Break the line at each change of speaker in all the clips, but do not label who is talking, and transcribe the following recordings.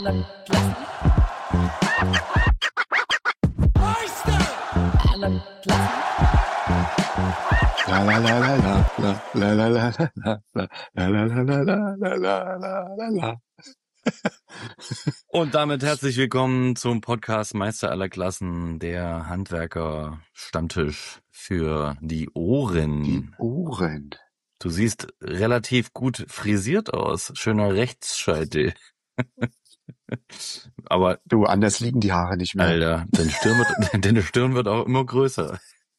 La la la la la la la la la la la la la la la la la la la.
Und damit herzlich willkommen zum Podcast Meister aller Klassen, der Handwerker-Stammtisch für die Ohren.
Die Ohren.
Du siehst relativ gut frisiert aus. Schöner Rechtsscheitel. Aber
Du, anders liegen die Haare nicht mehr.
Alter, deine Stirn wird auch immer größer.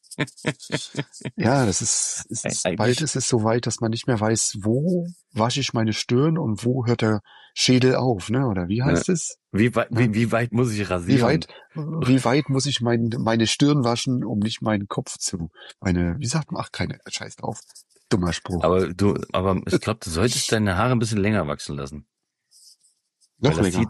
Ja, bald ist es so weit, dass man nicht mehr weiß, wo wasche ich meine Stirn und wo hört der Schädel auf, ne? Oder wie heißt es?
Wie weit muss ich rasieren?
Wie weit muss ich meine Stirn waschen, um nicht meinen Kopf wie sagt man? Ach, scheiß drauf. Dummer Spruch.
Aber ich glaube, du solltest deine Haare ein bisschen länger wachsen lassen.
Noch länger.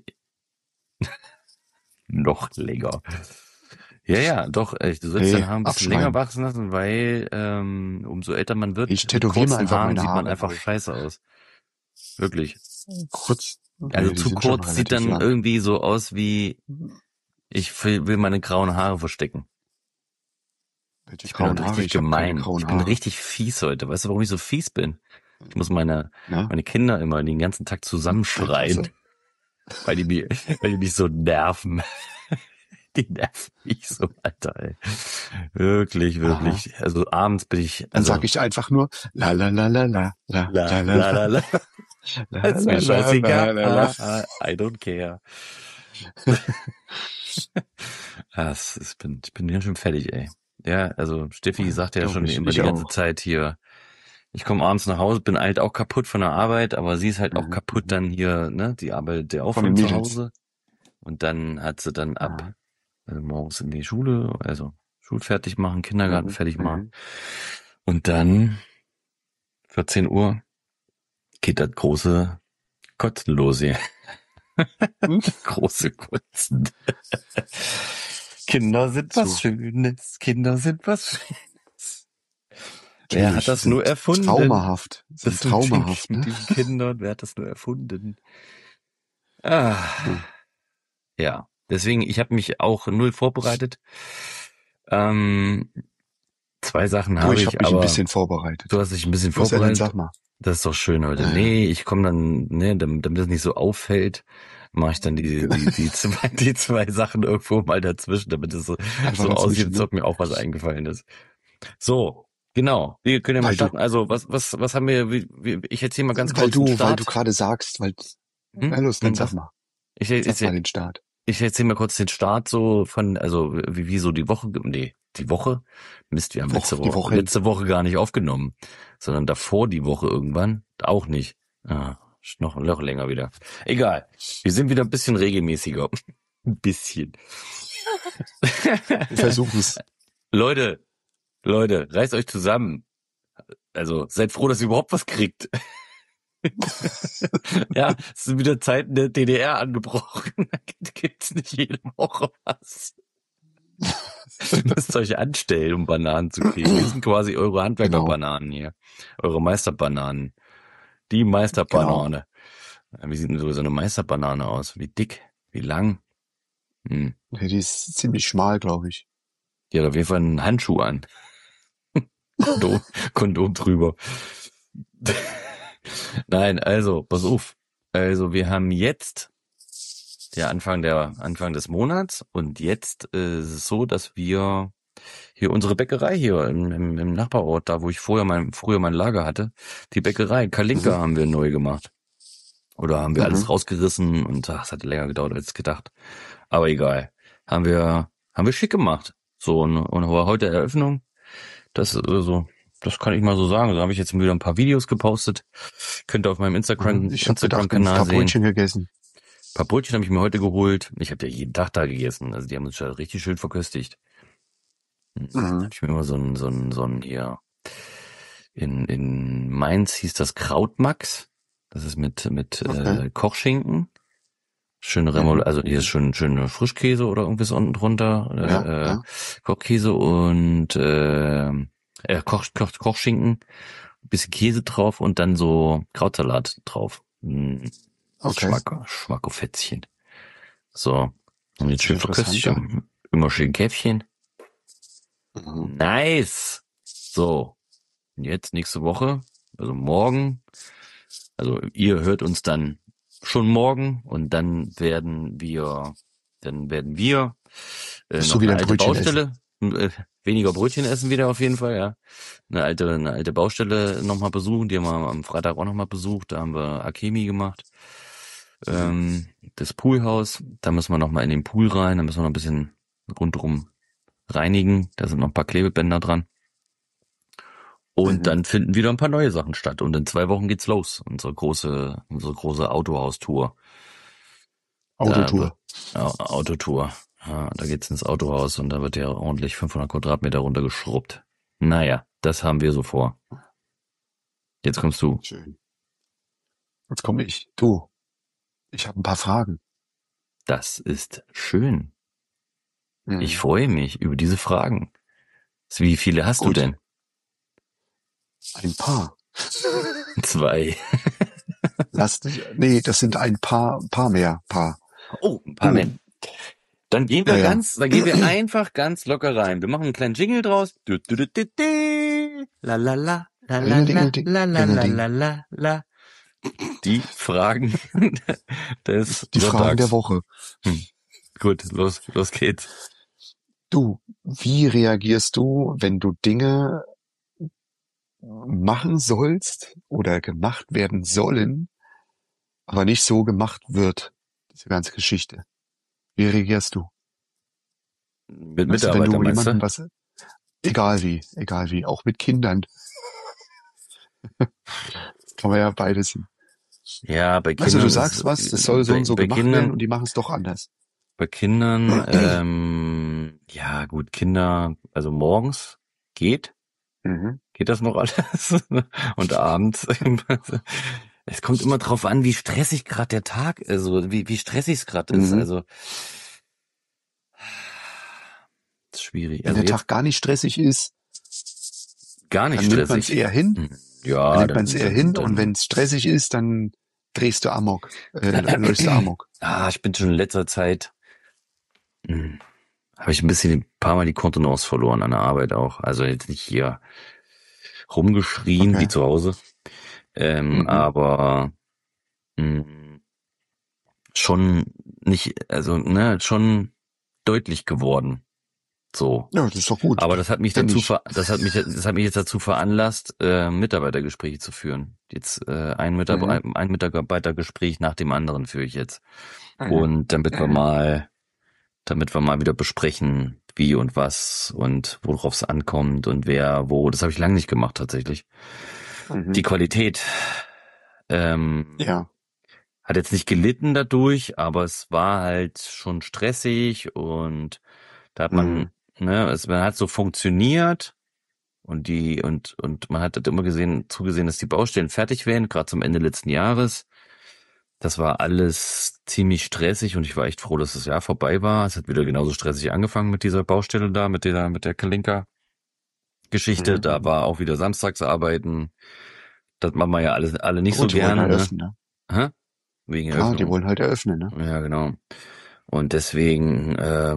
Noch länger. Ja, doch, du sollst deine Haare ein bisschen länger wachsen lassen, weil umso älter man wird,
ich tätowiere mir einfach meine
sieht man
Haare,
einfach scheiße aus. Wirklich.
Kurz.
Also zu kurz sieht dann lang. Irgendwie so aus wie, ich will meine grauen Haare verstecken. Ich bin richtig gemein. Ich bin richtig fies heute. Weißt du, warum ich so fies bin? Ich muss meine Kinder immer den ganzen Tag zusammenschreien, weil die mich so nerven. Die nerven mich so, Alter, ey. Wirklich. Aha. Also abends bin ich...
Dann sag ich einfach nur la la la la la la la la la.
Das ist mir scheißegal. I don't care. Ich bin ganz schön fertig, ey. Ja, also Steffi sagt ja schon immer die ganze Zeit hier, ich komme abends nach Hause, bin halt auch kaputt von der Arbeit, aber sie ist halt auch kaputt dann hier, ne, die arbeitet ja auch von zu Hause. Und dann hat sie dann also morgens in die Schule, also Schule fertig machen, Kindergarten fertig machen. Und dann 14 Uhr geht das große Kotzen los hier. Große Kotzen. Kinder sind was Schönes. Kinder sind was Schönes. Wer hat das nur erfunden?
Traumhaft. Das sind traumhaft,
mit diesen Kindern. Wer hat das nur erfunden? Ja, deswegen, ich habe mich auch null vorbereitet. 2 Sachen habe ich,
aber... Ich habe mich ein bisschen vorbereitet.
Du hast dich ein bisschen vorbereitet?
Sag mal.
Das ist doch schön heute. Nee, ich komme dann, damit das nicht so auffällt, mache ich dann die 2 Sachen irgendwo mal dazwischen, damit es so aussieht, als ob mir auch was eingefallen ist. So, genau. Wir können ja mal starten. Also, was haben wir, ich erzähle mal ganz kurz den Start.
Weil du gerade sagst, los, dann sag mal. Sag mal den Start.
Ich erzähle mal kurz den Start so wie so die Woche, die Woche? Mist, wir haben letzte Woche gar nicht aufgenommen, sondern davor die Woche irgendwann auch nicht. Noch länger wieder. Egal. Wir sind wieder ein bisschen regelmäßiger. Ein bisschen.
Wir versuchen's.
Leute, reißt euch zusammen. Also, seid froh, dass ihr überhaupt was kriegt. Ja, es sind wieder Zeiten der DDR angebrochen. Da gibt's nicht jede Woche was. Ihr müsst euch anstellen, um Bananen zu kriegen. Wir sind quasi eure Handwerkerbananen hier. Eure Meisterbananen. Die Meisterbanane. Genau. Wie sieht denn so eine Meisterbanane aus? Wie dick? Wie lang?
Die ist ziemlich schmal, glaube ich.
Die hat auf jeden Fall einen Handschuh an. Kondom drüber. Nein, also, pass auf. Also, wir haben jetzt der Anfang des Monats und jetzt ist es so, dass wir hier unsere Bäckerei hier im Nachbarort, da wo ich früher mein Lager hatte, die Bäckerei Kalinka haben wir neu gemacht. Oder haben wir alles rausgerissen und es hat länger gedauert als gedacht. Aber egal. Haben wir schick gemacht. So, und heute Eröffnung. Das kann ich mal so sagen. Da habe ich jetzt wieder ein paar Videos gepostet. Könnt ihr auf meinem Instagram-Kanal sehen.
Ich habe ein paar Brötchen gegessen.
Ein paar Brötchen habe ich mir heute geholt. Ich habe ja jeden Tag da gegessen. Also die haben uns ja richtig schön verköstigt. Habe ich mir immer so ein hier in Mainz hieß das Krautmax. Das ist mit Kochschinken. Schöne also hier ist schöne Frischkäse oder irgendwas unten drunter. Kochkäse und Kochschinken, bisschen Käse drauf und dann so Krautsalat drauf.
Okay.
Schmackofätzchen. So. Und jetzt
Hört sich
schön
interessant
verköstigt.
an.
Immer schön Käffchen.
Mhm.
Nice. So. Und jetzt nächste Woche, also morgen, also ihr hört uns dann schon morgen und dann werden wir
Musst du
noch eine
wieder ein
alte
Brötchen essen.
Baustelle, weniger Brötchen essen wieder auf jeden Fall, ja. Eine alte Baustelle nochmal besuchen, die haben wir am Freitag auch nochmal besucht, da haben wir Akemi gemacht.
Mhm.
Das Poolhaus, da müssen wir nochmal in den Pool rein, da müssen wir noch ein bisschen rundherum reinigen, da sind noch ein paar Klebebänder dran. Und
Mhm.
dann finden wieder ein paar neue Sachen statt. Und in 2 Wochen geht's los. Unsere große Autohaus-Tour. Da wird
Autotour.
Autotour. Ja, da geht's ins Autohaus und da wird ja ordentlich 500 Quadratmeter runtergeschrubbt. Naja, das haben wir so vor. Jetzt kommst du.
Schön. Jetzt komme ich. Du, ich habe ein paar Fragen.
Das ist schön. Ich
Mhm.
freue mich über diese Fragen. Wie viele hast du
Gut.
denn?
Ein paar.
2.
Nee, das sind ein paar mehr. Paar.
Oh, ein paar mehr.
Du.
Dann gehen
Ja,
wir
ja.
einfach ganz locker rein. Wir machen einen kleinen Jingle draus. Du, du, du, du, du. La la la la la la
Ringeldingelding,
la la la
Ringelding.
la la la. Die Fragen des
Die Fragen der
Sonntags.
Woche.
Gut, los geht's.
Du, wie reagierst du, wenn du Dinge machen sollst oder gemacht werden sollen, aber nicht so gemacht wird? Diese ganze Geschichte. Wie reagierst du?
Mit
Weißt du, wenn
Mitarbeiter
du
meinst
jemandem
du?
was, egal wie, auch mit Kindern, kann man ja beides sehen.
Ja, bei
Also du
Kindern
sagst
ist
was, das soll so und so
bei
gemacht werden
Kindern
und die machen es doch anders.
bei Kindern ja gut, Kinder, also morgens geht
Mhm.
Geht das noch alles? Und abends? Es kommt immer drauf an, wie stressig gerade der Tag ist, also wie stressig es gerade ist.
Mhm.
Also ist schwierig.
Wenn
Also
der
jetzt
Tag gar nicht stressig ist,
gar nicht
dann nimmt man es
stressig.
eher hin. Dann
Ja,
nimmt man es eher hin und wenn es stressig ist, dann drehst du Amok, läufst du Amok.
ich bin schon in letzter Zeit, habe ich ein paar Mal die Kontenance verloren an der Arbeit auch. Also jetzt nicht hier rumgeschrien wie
Okay.
zu Hause,
Mhm.
aber mh, schon nicht, also ne, schon deutlich geworden. So.
Ja, das ist doch gut.
Aber das hat mich
Kenn ich.
das hat mich jetzt dazu veranlasst, Mitarbeitergespräche zu führen. Jetzt
Mhm.
ein Mitarbeitergespräch nach dem anderen führe ich jetzt.
Mhm.
Und
Mhm.
damit wir mal wieder besprechen, wie und was und worauf es ankommt und wer, wo. Das habe ich lange nicht gemacht tatsächlich. Die
Mhm.
Qualität ähm,
Ja.
hat jetzt nicht gelitten dadurch, aber es war halt schon stressig und da hat man,
Mhm.
man hat so funktioniert und man hat halt immer zugesehen, dass die Baustellen fertig werden, gerade zum Ende letzten Jahres. Das war alles ziemlich stressig und ich war echt froh, dass das Jahr vorbei war. Es hat wieder genauso stressig angefangen mit dieser Baustelle da, mit der Kalinka-Geschichte.
Mhm.
Da
Mhm.
war auch wieder Samstagsarbeiten. Das machen wir ja alle
Ja
nicht so
gut, die wollen
gerne, ne?
eröffnen, ne?
Hä? Wegen
Klar, die
Eröffnung.
wollen halt eröffnen, ne?
Ja, genau. Und deswegen,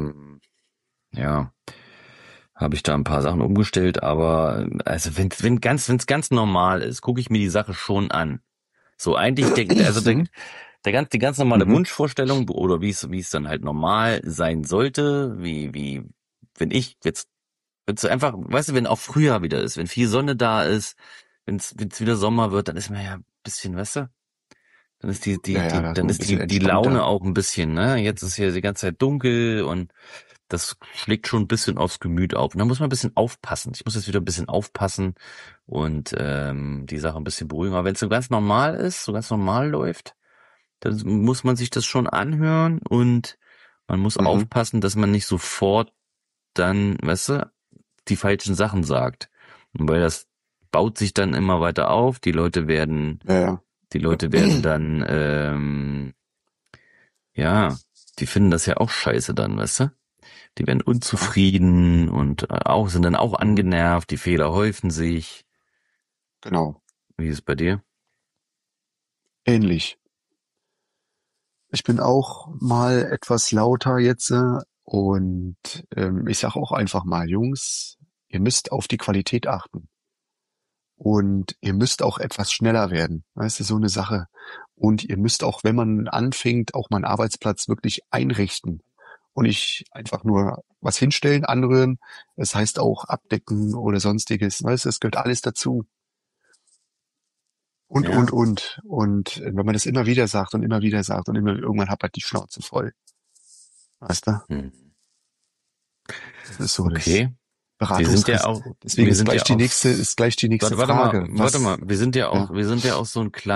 ja, habe ich da ein paar Sachen umgestellt, aber also wenn's ganz normal ist, gucke ich mir die Sache schon an. So eigentlich
Mhm.
die ganz normale
Mhm.
Wunschvorstellung oder wie es dann halt normal sein sollte, wenn ich jetzt wenn's einfach, weißt du, wenn auch Frühjahr wieder ist, wenn viel Sonne da ist, wenn's wieder Sommer wird, dann ist man ja ein bisschen, weißt du, dann ist
Ja, ja, da ist
dann
man ein
ist
bisschen
die Laune
entspannter.
auch ein bisschen, ne? Jetzt ist hier die ganze Zeit dunkel und das schlägt schon ein bisschen aufs Gemüt auf. Und da muss man ein bisschen aufpassen. Ich muss jetzt wieder ein bisschen aufpassen und die Sache ein bisschen beruhigen. Aber wenn es so ganz normal ist, so ganz normal läuft, dann muss man sich das schon anhören und man muss
Mhm.
aufpassen, dass man nicht sofort dann, weißt du, die falschen Sachen sagt. Und weil das baut sich dann immer weiter auf.
Ja, ja.
Die Leute werden dann, ja, die finden das ja auch scheiße dann, weißt du? Die werden
Klar.
unzufrieden und sind dann auch
Mhm.
angenervt, die Fehler häufen sich.
Genau.
Wie ist es bei dir?
Ähnlich. Ich bin auch mal etwas lauter jetzt und ich sage auch einfach mal, Jungs, ihr müsst auf die Qualität achten und ihr müsst auch etwas schneller werden. Weißt du, so eine Sache. Und ihr müsst auch, wenn man anfängt, auch mal einen Arbeitsplatz wirklich einrichten und nicht einfach nur was hinstellen, anrühren. Das heißt auch abdecken oder sonstiges. Weißt du, es gehört alles dazu. Und, und,
Ja.
und. Und wenn man das immer wieder sagt und immer wieder sagt und immer, irgendwann hat man die Schnauze voll. Weißt du?
Hm.
Das ist so das
Okay. Wir sind ja
Beratungsriss.
auch,
Deswegen
wir sind ja auch,
ist gleich die nächste Frage.
warte mal,
Was, ja,
wir sind ja auch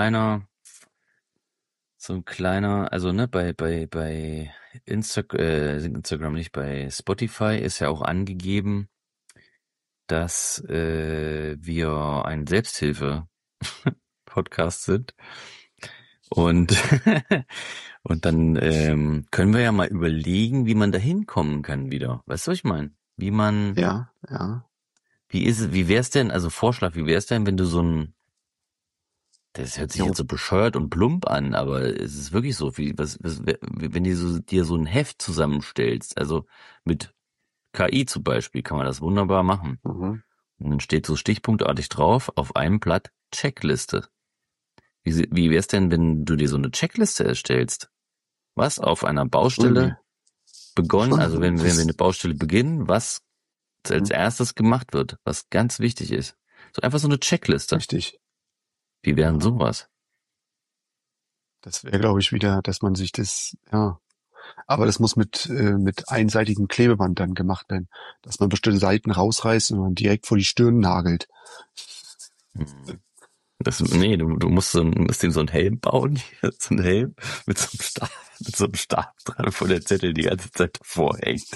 so ein kleiner, also ne, bei Instagram, nicht bei Spotify ist ja auch angegeben, dass wir ein Selbsthilfe-Podcast sind. Und, und dann können wir ja mal überlegen, wie man da hinkommen kann wieder. Weißt du, was ich meine?
ja, ja,
Wie wär's denn, also Vorschlag, wie wär's denn, wenn du so ein, das hört sich
jo,
jetzt so bescheuert und plump an, aber es ist wirklich so, wenn du dir so ein Heft zusammenstellst, also mit KI zum Beispiel, kann man das wunderbar machen.
mhm,
Und dann steht so stichpunktartig drauf, auf einem Blatt Checkliste. Wie wär's denn, wenn du dir so eine Checkliste erstellst? Was auf einer
Ulmi.
Baustelle begonnen, also wenn wir eine
Das,
Baustelle beginnen, was als
mhm,
erstes gemacht wird, was ganz wichtig ist. So einfach so eine Checkliste.
richtig.
Wie wären
Ja,
sowas?
das wäre, glaube ich, wieder, dass man sich das, ja, aber das muss mit einseitigem Klebeband dann gemacht werden, dass man bestimmte Seiten rausreißt und man direkt vor die Stirn nagelt.
Hm. Du musst ihm so einen Helm bauen, so einen Helm mit so einem Stab dran, wo der Zettel die ganze Zeit davor hängt.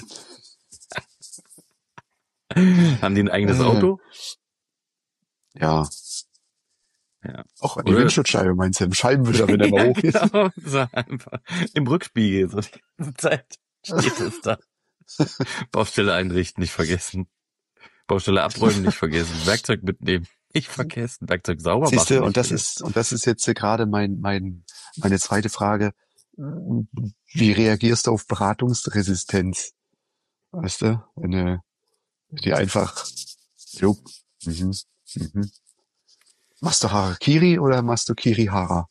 Haben die ein eigenes
Äh,
Auto?
ja,
Ja.
auch an die
Oder?
Windschutzscheibe meinst du, im Scheibenwischer, wenn der mal
Ja,
hoch ist.
genau. So einfach im Rückspiegel, so die ganze Zeit steht es da. Baustelle einrichten, nicht vergessen. Baustelle abräumen, nicht vergessen. Werkzeug mitnehmen, nicht vergessen. Werkzeug sauber
Siehst
machen,
du,
nicht vergessen.
und das ist jetzt gerade meine zweite Frage. Wie reagierst du auf Beratungsresistenz? Weißt du, wenn du die einfach, jo, mhm, mhm. Machst du Harakiri oder machst du Kirihara?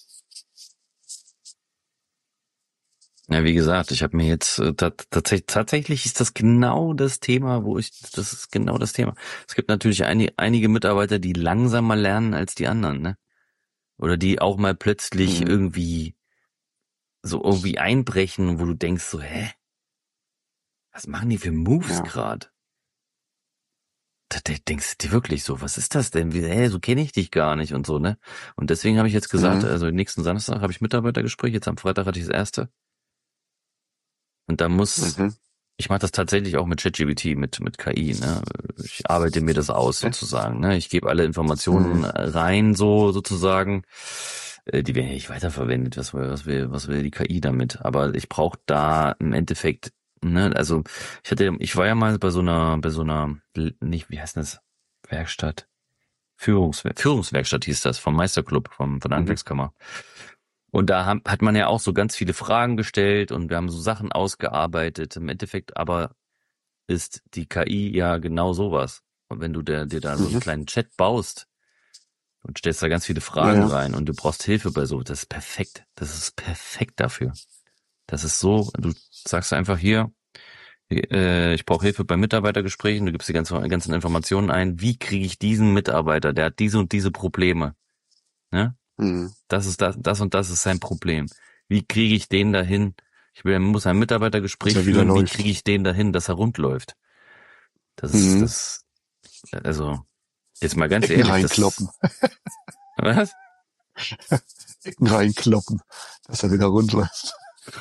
Ja, wie gesagt, ich habe mir jetzt tatsächlich ist das genau das Thema, das ist genau das Thema. Es gibt natürlich einige Mitarbeiter, die langsamer lernen als die anderen, ne? Oder die auch mal plötzlich
Mhm.
irgendwie einbrechen, wo du denkst so, hä? Was machen die für Moves
Ja.
gerade? Da denkst du dir wirklich so, was ist das denn? So kenne ich dich gar nicht und so, ne? Und deswegen habe ich jetzt gesagt,
Mhm.
also nächsten Samstag habe ich Mitarbeitergespräch, jetzt am Freitag hatte ich das erste. Und
Mhm.
ich mache das tatsächlich auch mit ChatGPT, mit KI, ne? Ich arbeite mir das aus
Okay.
sozusagen, ne? Ich gebe alle Informationen
Mhm.
rein, so sozusagen. Die werden ja nicht weiterverwendet. Was will die KI damit? Aber ich brauche da im Endeffekt, ne? Also ich war ja mal bei so einer, nicht, wie heißt das? Werkstatt? Führungswerkstatt hieß das, vom Meisterclub, von der
Mhm.
Handwerkskammer. Und da hat man ja auch so ganz viele Fragen gestellt und wir haben so Sachen ausgearbeitet. Im Endeffekt aber ist die KI ja genau sowas. Und wenn du dir da so einen
Mhm.
kleinen Chat baust und stellst da ganz viele
Ja,
Fragen
ja.
rein und du brauchst Hilfe bei so, das ist perfekt. Das ist perfekt dafür. Das ist so, du sagst einfach hier, ich brauche Hilfe bei Mitarbeitergesprächen, du gibst die ganzen Informationen ein. Wie kriege ich diesen Mitarbeiter, der hat diese und diese Probleme, ne?
Mhm.
Das und das ist sein Problem. Wie kriege ich den dahin? Muss ein
Dass
Mitarbeitergespräch
er wieder
führen. Wie kriege
läuft.
ich den dahin, dass er rund läuft?
Mhm.
Das, also, jetzt mal ganz
Ecken
ehrlich,
reinkloppen.
was?
Ecken reinkloppen. Dass er wieder rund läuft.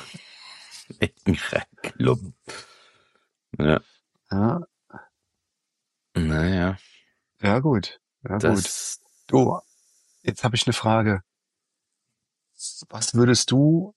Club. Ja,
Ja,
naja,
ja gut. Ja gut.
das,
Du, jetzt habe ich eine Frage. Was würdest du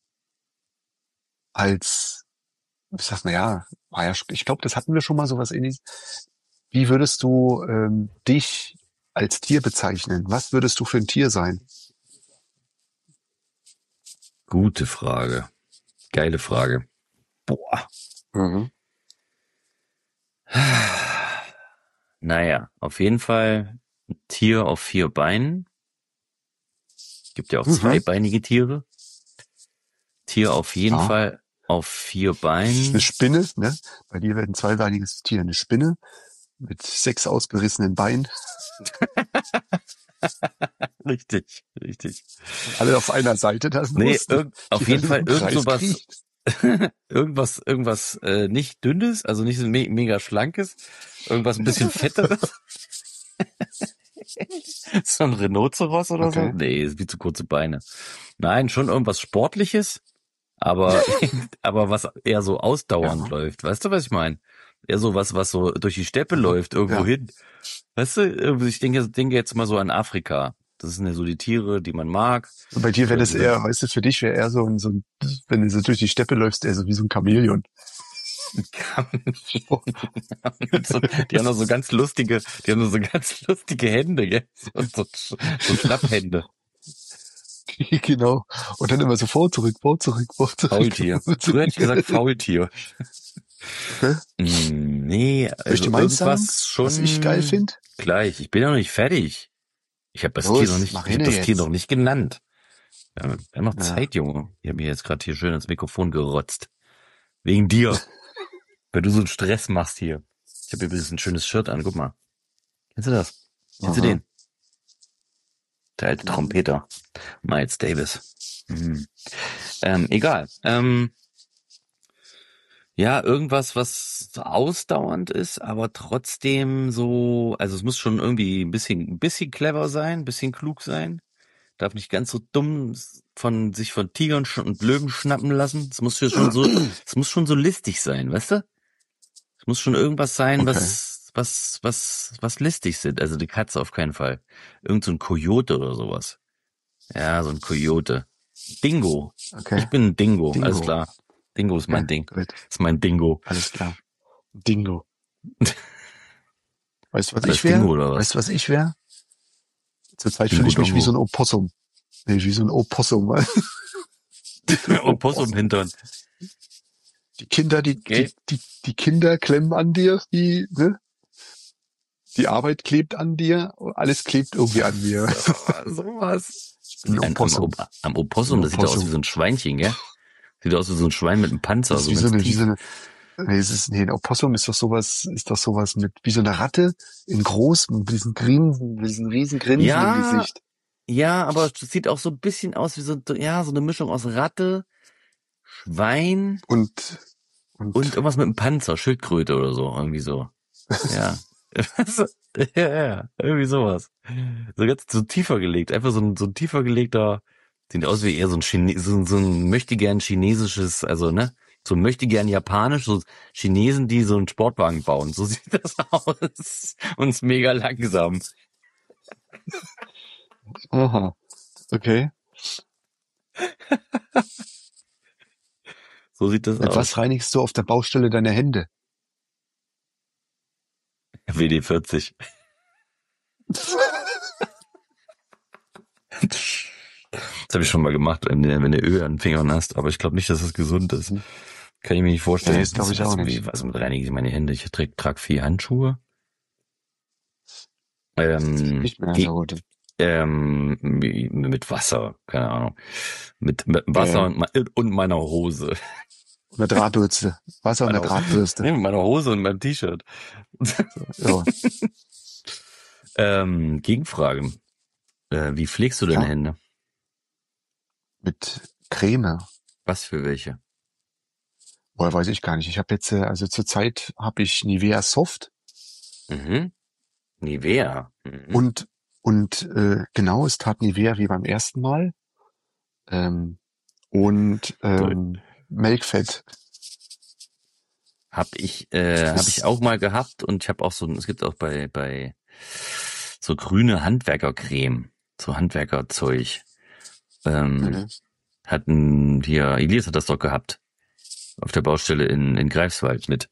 als, ich sag mal ja, war ja, ich glaube, das hatten wir schon mal sowas ähnliches. Wie würdest du dich als Tier bezeichnen? Was würdest du für ein Tier sein?
Gute Frage. Geile Frage. Boah.
Mhm.
Naja, auf jeden Fall ein Tier auf 4 Beinen. Gibt ja auch
Mhm.
zweibeinige Tiere. Tier auf jeden
Ja.
Fall auf 4
Eine
Beinen.
Spinne, ne? Bei dir wäre ein zweibeiniges Tier eine Spinne mit 6 ausgerissenen Beinen
Richtig, richtig.
und alle auf einer Seite. Das ist
Nee,
lustig, die
auf jeden
dann
Fall
im
irgend
Kreis
sowas,
kriecht.
irgendwas nicht dünnes, also nicht so mega schlankes, irgendwas ein bisschen fetteres. So ein Rhinoceros oder so?
Okay.
Nee, ist wie zu kurze Beine. Nein, schon irgendwas Sportliches, aber, aber was eher so ausdauernd
Ja.
läuft. Weißt du, was ich meine? Eher so was so durch die Steppe
Also,
läuft, irgendwo
ja.
hin. Weißt du, ich denke jetzt mal so an Afrika. Das sind ja so die Tiere, die man mag.
Und bei dir wäre
Oder
das
diese
eher, weißt du, für dich wäre eher so ein, wenn du so durch die Steppe läufst, eher so wie so ein Chamäleon.
Die haben noch so ganz lustige, die haben noch so ganz lustige Hände, gell? So Schnapphände.
Genau. Und dann immer so vor, zurück, vor, zurück, vor, zurück.
Faultier. Früher hätte ich gesagt Faultier.
Okay.
Nee,
Soll ich
also
dir meins sagen,
irgendwas
was ich geil
schon
finde?
gleich. Ich bin noch nicht fertig.
Los, mach
Ich habe
hinne
das Tier noch
jetzt.
nicht genannt. Wir haben noch
Ja.
Zeit, Junge. Ich habe mir jetzt gerade hier schön ins Mikrofon gerotzt. Wegen dir. Weil du so einen Stress machst hier. Ich habe übrigens ein schönes Shirt an, guck mal. Kennst du das? Kennst du
Aha.
den? Der alte Trompeter. Miles Davis. Mhm. Egal. Ja, irgendwas, was so ausdauernd ist, aber trotzdem so, also es muss schon irgendwie ein bisschen clever sein, ein bisschen klug sein. Darf nicht ganz so dumm sich von Tigern und Löwen schnappen lassen. Es muss schon so listig sein, weißt du? Es muss schon irgendwas sein,
Okay.
was listig sind. Also die Katze auf keinen Fall. Irgend so ein Kojote oder sowas. Ja, so ein Kojote. Dingo.
Okay.
Ich bin ein Dingo, alles
Dingo.
klar. Dingo ist
Okay.
mein Ding.
Gut.
Ist mein Dingo.
Alles klar. Dingo. Weißt du, was ich
Als
wäre?
Dingo oder
Weißt du,
was?
was ich wäre? Zurzeit fühle
Dingo
ich mich wie so
Dongo.
ein Opossum. Nee, wie so ein Opossum.
Opossum
Opossum.
hintern.
Die Kinder,
Okay.
die Kinder klemmen an dir, ne? Die Arbeit klebt an dir, alles klebt irgendwie an mir.
Sowas.
Ich bin ein Opossum.
Am
Ich bin ein
Opossum, das sieht ja aus wie
Opossum.
so ein Schweinchen, gell? Sieht aus wie so ein Schwein mit einem Panzer,
Das ist
so ganz
wie so
tief.
eine, nee, ein Opossum ist doch sowas mit, wie so eine Ratte in groß, mit diesen riesen Grinsen im
Ja,
Gesicht.
ja, aber es sieht auch so ein bisschen aus wie so, ja, so eine Mischung aus Ratte, Schwein
Und,
und
und,
irgendwas mit einem Panzer, Schildkröte oder so, irgendwie so. Ja. Ja, irgendwie sowas. So ganz so tiefer gelegt, einfach so ein tiefer gelegter, sieht aus wie eher so ein möchtegern chinesisches, also ne, so ein möchtegern japanisch, so Chinesen, die so einen Sportwagen bauen. So sieht das aus. Und ist mega langsam.
aha, okay.
So sieht das
Mit was
aus.
reinigst du auf der Baustelle deine Hände?
WD-40. Das habe ich schon mal gemacht, wenn du Öl an den Fingern hast, aber ich glaube nicht, dass das gesund ist.
Hm.
Kann ich mir nicht
Nee,
vorstellen.
das glaube ich auch nicht.
Was mit reinige ich meine Hände? Ich trage 4 Handschuhe.
Nicht mehr
Ge
so gut.
mit Wasser, keine Ahnung. Mit Wasser
Okay.
und meiner Hose.
Und eine Drahtbürste. Wasser und eine Drahtbürste.
Nee, mit meiner Hose und meinem T-Shirt.
Ja,
Gegenfrage. Wie pflegst du deine
ja.
Hände?
Mit Creme.
Was für welche?
Woher weiß ich gar nicht. Ich habe jetzt, also zurzeit habe ich Nivea Soft
Mhm. Nivea. Mhm.
und genau, es tat Nivea wie beim ersten Mal. Und
Toll.
Melkfett.
Hab ich
Ist,
auch mal gehabt und ich habe auch es gibt auch bei so grüne Handwerkercreme, so Handwerkerzeug. Ähm,
mhm.
Elias hat das doch gehabt. Auf der Baustelle in Greifswald mit.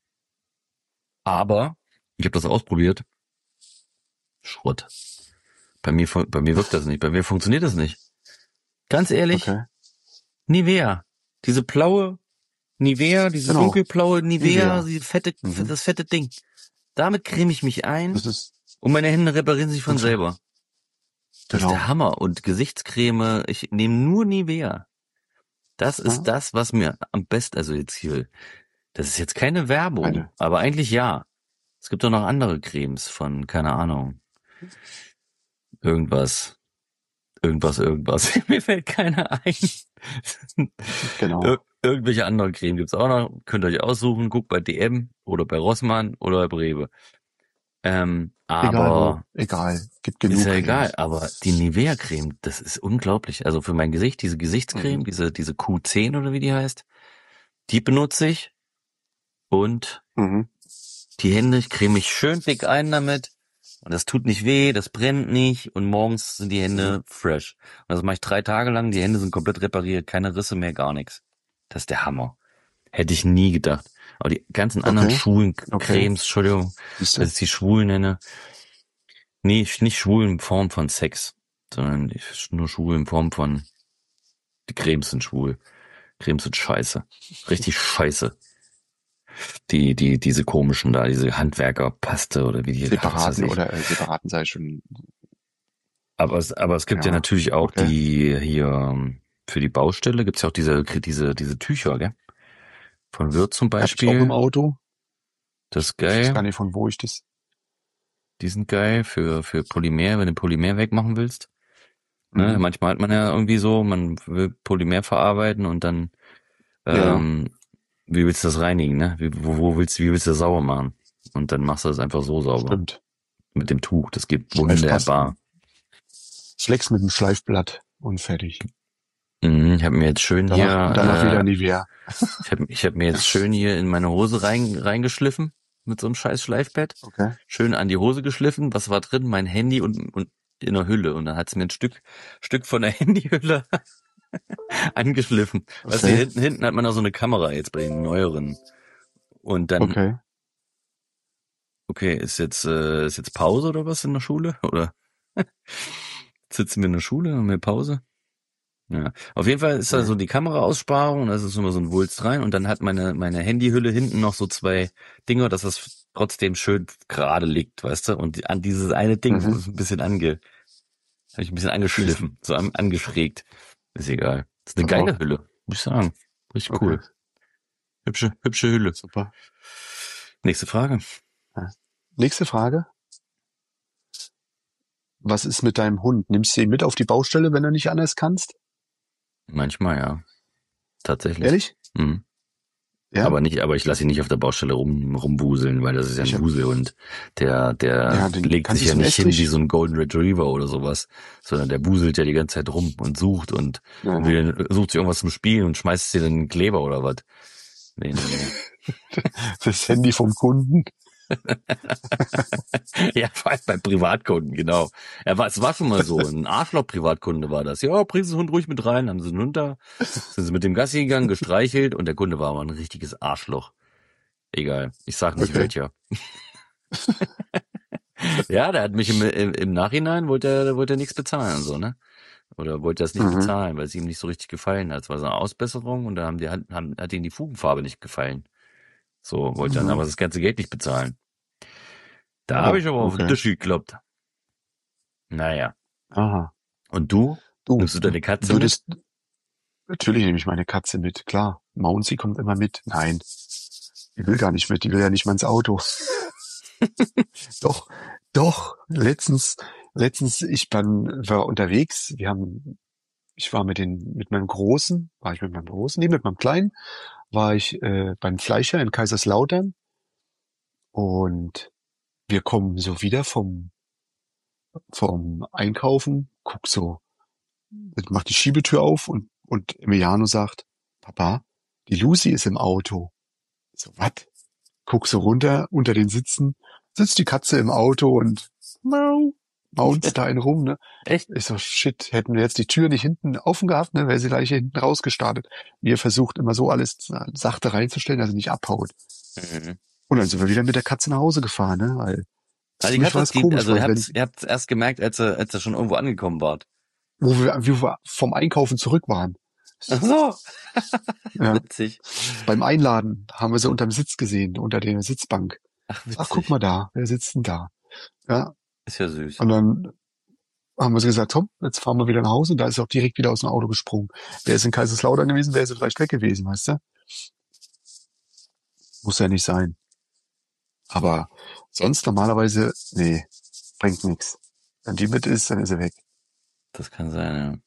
Aber ich habe das ausprobiert. Schrott. Bei mir wirkt das nicht. Bei mir funktioniert das nicht. Ganz ehrlich,
Okay.
Nivea. Diese blaue Nivea, diese
Genau.
dunkelblaue Nivea,
Nivea. Mhm.
das fette Ding. Damit creme ich mich ein
Das ist,
und meine Hände reparieren sich von
und für,
selber. Das ist der
genau.
Hammer. Und Gesichtscreme, ich nehme nur Nivea. Das ist
Ja,
das, was mir am besten, also jetzt hier, das ist jetzt keine Werbung,
eine.
aber eigentlich ja. Es gibt doch noch andere Cremes von, keine Ahnung, irgendwas, irgendwas. Mir fällt keiner ein.
Genau.
Irgendwelche anderen Creme gibt's auch noch. Könnt ihr euch aussuchen. Guckt bei DM oder bei Rossmann oder bei Rewe.
Egal wo.
Aber
Egal. Gibt
ist ja
genug
egal.
Cremes.
Aber die Nivea-Creme, das ist unglaublich. Also für mein Gesicht, diese Gesichtscreme,
Mhm.
diese Q10 oder wie die heißt, die benutze ich und
Mhm.
die Hände, ich creme mich schön dick ein damit. Und das tut nicht weh, das brennt nicht und morgens sind die
Mhm.
Hände fresh. Und das mache ich 3 Tage lang, die Hände sind komplett repariert, keine Risse mehr, gar nichts. Das ist der Hammer. Hätte ich nie gedacht. Aber die ganzen anderen
Okay.
schwulen
Okay.
Cremes, Entschuldigung,
Siehst
dass
du?
ich sie schwul nenne. Nee, nicht schwul in Form von Sex, sondern nur schwul in Form von, die Cremes sind schwul. Cremes sind scheiße. Richtig scheiße. Diese komischen da, diese Handwerkerpaste oder wie die, ach, was weiß
Separaten
ich.
oder separaten sei schon.
Aber es gibt ja
Ja.
natürlich auch
Okay.
die hier, für die Baustelle gibt's ja auch diese Tücher, gell? Von Wirth zum
Habe ich auch im
Beispiel.
Auto.
Das ist
Ich weiß gar
geil.
nicht, von wo ich das.
Die sind geil für Polymer, wenn du Polymer wegmachen willst. Ne?
Mhm.
Manchmal hat man ja irgendwie so, man will Polymer verarbeiten und dann,
Ja,
ähm, wie willst du das reinigen, ne? Wie willst du das sauber machen? Und dann machst du das einfach so sauber.
stimmt.
Mit dem Tuch. Das geht wunderbar.
Schleifpasten. Flex mit dem Schleifblatt und fertig.
Ich habe mir jetzt schön
Danach wieder
hier,
Nivea.
ich hab mir jetzt schön hier in meine Hose reingeschliffen mit so einem scheiß Schleifpad.
Okay.
Schön an die Hose geschliffen. Was war drin? Mein Handy und in der Hülle. Und dann hat's mir ein Stück von der Handyhülle angeschliffen. Weißt du,
Okay.
hinten hat man auch so eine Kamera jetzt bei den neueren. Und dann,
Okay.
okay, ist jetzt Pause oder was in der Schule? Oder sitzen wir in der Schule, haben wir Pause? Ja. Auf jeden Fall ist da
Nee.
so die Kameraaussparung und da ist immer so ein Wulst rein und dann hat meine Handyhülle hinten noch so 2 Dinger, dass das trotzdem schön gerade liegt, weißt du? Und an dieses eine Ding
Mhm.
ist ein bisschen habe ich ein bisschen
Schliffen.
angeschliffen, so angeschrägt. Ist egal. Das ist eine
Genau.
geile Hülle, muss ich sagen. Richtig
Okay.
cool. Hübsche Hülle.
Super.
Nächste Frage.
Ja. Nächste Frage. Was ist mit deinem Hund? Nimmst du ihn mit auf die Baustelle, wenn du nicht anders kannst?
Manchmal ja, tatsächlich.
Ehrlich?
Mhm.
Ja?
Aber ich lasse ihn nicht auf der Baustelle rumwuseln, weil das ist ja
Ich
ein
hab,
Wuselhund. Der
ja, den
legt
kannst
sich
du
ja
zum
nicht hin wie
Estrich?
so ein Golden Retriever oder sowas, sondern der wuselt ja die ganze Zeit rum und sucht und
Ja.
sucht sich irgendwas zum Spielen und schmeißt dir dann einen Kleber oder was. Nee.
Das Handy vom Kunden.
Ja, vor allem bei Privatkunden, genau. Es war schon mal so, ein Arschloch-Privatkunde war das. Ja, bringen Sie den Hund ruhig mit rein, haben sie den Hund da, sind sie mit dem Gassi gegangen, gestreichelt und der Kunde war aber ein richtiges Arschloch. Egal, ich sag nicht
Okay.
welcher. Ja, der hat mich im Nachhinein wollte er nichts bezahlen und so, ne? Oder wollte er es nicht
Mhm.
bezahlen, weil es ihm nicht so richtig gefallen hat. Es war so eine Ausbesserung und da hat ihm die Fugenfarbe nicht gefallen. So, wollte dann aber
Mhm.
das ganze Geld nicht bezahlen. Da habe
Oh,
ich aber auf den
okay.
Tisch gekloppt. Naja.
Aha.
Und du?
Du
Nimmst du deine Katze mit?
würdest, natürlich nehme ich meine Katze mit, klar. Mausi kommt immer mit. Nein, die will gar nicht mit, die will ja nicht mal ins Auto. Doch, doch, letztens, war unterwegs, ich war mit meinem Großen, nee, mit meinem Kleinen, war ich beim Fleischer in Kaiserslautern und wir kommen so wieder vom Einkaufen, guck so, mach die Schiebetür auf und Emiliano sagt, Papa, die Lucy ist im Auto. So, was? Guck so runter, unter den Sitzen, sitzt die Katze im Auto und maunzt da einen rum, ne?
Echt?
Ich so, shit, hätten wir jetzt die Tür nicht hinten offen gehabt, ne, wäre sie gleich hier hinten rausgestartet. Wir versucht immer so alles sachte reinzustellen, dass sie nicht abhaut.
Mhm.
Und dann sind wir wieder mit der Katze nach Hause gefahren, ne, weil
Also
für
die
mich
Katze
war
hat
es komisch,
also
weil wenn ich,
ihr habt's erst gemerkt, als ihr schon irgendwo angekommen wart.
wo wir vom Einkaufen zurück waren,
Ach so,
Ja.
witzig.
Beim Einladen haben wir sie unterm Sitz gesehen, unter der Sitzbank.
Ach,
Ach, guck mal
witzig.
da, wer sitzt denn da? Ja.
Ist ja süß.
Und dann haben wir so gesagt, Tom, jetzt fahren wir wieder nach Hause. Und da ist er auch direkt wieder aus dem Auto gesprungen. Wäre es in Kaiserslautern gewesen, wäre sie vielleicht weg gewesen, weißt du? Muss ja nicht sein. Aber sonst normalerweise, nee, bringt nichts. Wenn die mit ist, dann ist sie weg.
Das kann sein,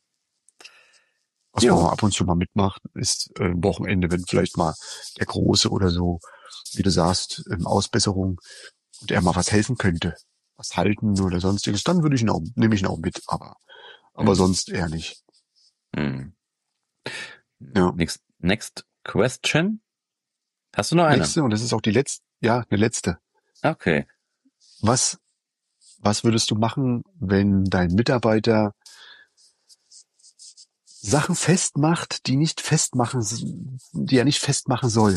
Was
ja.
man
Jo.
mal ab und zu mal mitmacht, ist Wochenende, wenn vielleicht mal der Große oder so, wie du sagst, Ausbesserung und er mal was helfen könnte, was halten oder sonstiges, dann nehme ich ihn auch mit, aber
Hm.
sonst eher nicht.
Hm.
Ja.
Next question. Hast du noch eine?
Nächste, und das ist auch die letzte, ja, eine letzte.
Okay.
Was, was würdest du machen, wenn dein Mitarbeiter Sachen festmacht, die er nicht festmachen soll?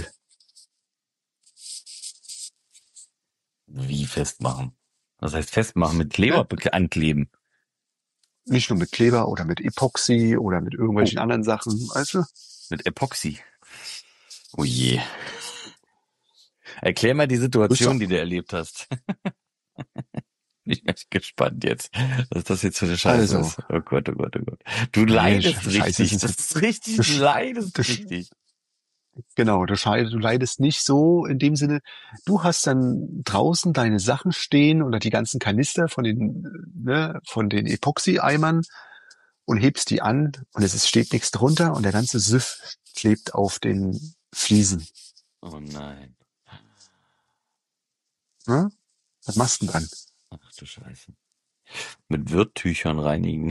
Wie festmachen? Das heißt festmachen mit Kleber
Ne?
ankleben.
Nicht nur mit Kleber oder mit Epoxy oder mit
Oh,
irgendwelchen anderen Sachen, weißt du?
mit Epoxy. Oh je. Erklär mal die
Ist
Situation,
doch,
die du erlebt hast. Ich bin echt gespannt jetzt, was das jetzt für eine Scheiße
also,
ist. Oh Gott, oh Gott, oh Gott. Du
nee,
leidest
Scheiße,
richtig. Das ist richtig, du leidest
das,
richtig.
genau, du leidest nicht so in dem Sinne, du hast dann draußen deine Sachen stehen oder die ganzen Kanister von den Epoxy-Eimern und hebst die an und steht nichts drunter und der ganze Süff klebt auf den Fliesen.
Oh nein.
Ne? Was machst du denn dann?
Ach du Scheiße. Mit Wirttüchern reinigen.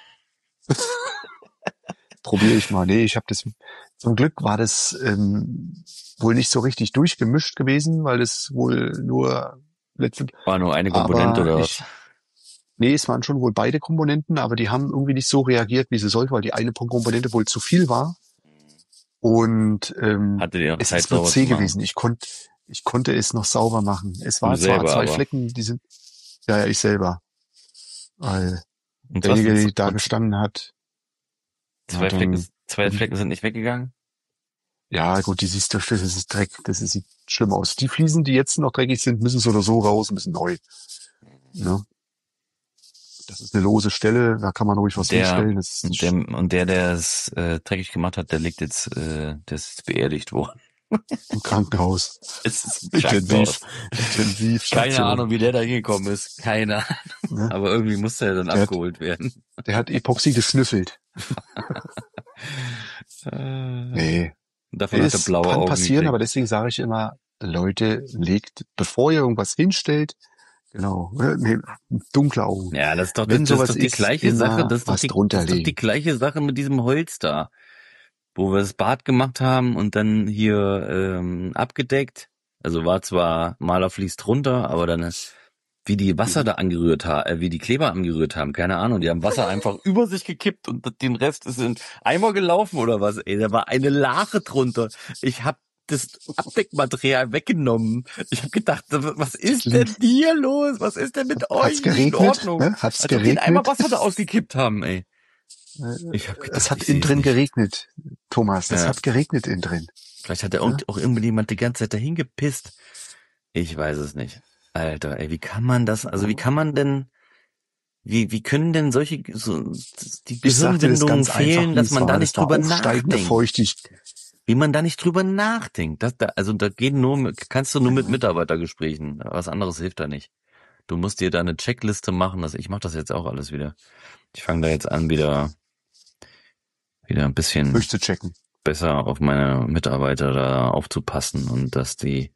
Probiere ich mal. Nee, zum Glück war das wohl nicht so richtig durchgemischt gewesen, weil es wohl
War nur eine Komponente
aber
oder was?
nee, es waren schon wohl beide Komponenten, aber die haben irgendwie nicht so reagiert, wie sie sollten, weil die eine Komponente wohl zu viel war. Und
Hattet ihr noch
es
Zeit,
ist nur
sauber zu
zäh
machen?
gewesen. Ich konnte es noch sauber machen. Es
Du
war zwar
selber
zwei
aber.
Flecken, ja, ich selber. Weil
Und was?
derjenige, der da gestanden hat, ja,
Zwei Flecken sind nicht weggegangen?
ja gut, die siehst du, das ist Dreck, sieht schlimm aus. Die Fliesen, die jetzt noch dreckig sind, müssen so oder so raus, müssen neu. Ne? Das ist eine lose Stelle, da kann man ruhig was hinstellen. Das ist
Der es dreckig gemacht hat, der ist jetzt beerdigt worden.
im Krankenhaus.
Es ist ein
Intensiv,
Krankenhaus. Keine
Intensivstation.
Ahnung, wie der da hingekommen ist. Keine Ahnung.
Ne?
Aber irgendwie musste er dann
Der hat,
abgeholt werden.
der hat Epoxy geschnüffelt. Nee,
Davon hat er blaue
kann
Augen
passieren, aber
gekriegt.
deswegen sage ich immer, Leute, bevor ihr irgendwas hinstellt, genau, nee, dunkle Augen.
Ja,
Wenn
das ist
sowas
doch die
ist,
gleiche Sache,
immer was
das
drunter
ist doch die
legen.
gleiche Sache mit diesem Holz da, wo wir das Bad gemacht haben und dann hier abgedeckt. Also war zwar Maler fließt runter, aber dann wie die Wasser da angerührt haben, wie die Kleber angerührt haben, keine Ahnung, die haben Wasser einfach über sich gekippt und den Rest ist in Eimer gelaufen oder was, ey, da war eine Lache drunter. Ich hab das Abdeckmaterial weggenommen. Ich habe gedacht, was ist denn
Klingt,
hier los? Was ist denn mit
hat's
euch nicht in
geregnet?
Ordnung?
Ne? Hat's
Als ob die einen Eimer
geregnet?
Wasser da ausgekippt haben, ey. Ich habe
Es
gedacht,
hat
ich
innen
sehe es
drin
nicht.
geregnet, Thomas. Es
Ja,
hat geregnet innen drin.
vielleicht hat
Ne?
auch irgendjemand die ganze Zeit dahin gepisst. Ich weiß es nicht. Alter, ey, wie kann man das, also wie kann man denn, wie können denn die
Ich sag dir das
Gehirnwindungen
ganz einfach,
fehlen,
wie
dass
es
man da
war. Das
nicht
war
drüber
aufsteigende
nachdenkt?
Feuchtigkeit.
Wie man da nicht drüber nachdenkt. Also da kannst du nur mit Mitarbeitergesprächen. Was anderes hilft da nicht. Du musst dir da eine Checkliste machen. Ich mache das jetzt auch alles wieder. Ich fange da jetzt an, wieder ein bisschen
Durchzuchecken.
besser auf meine Mitarbeiter da aufzupassen und die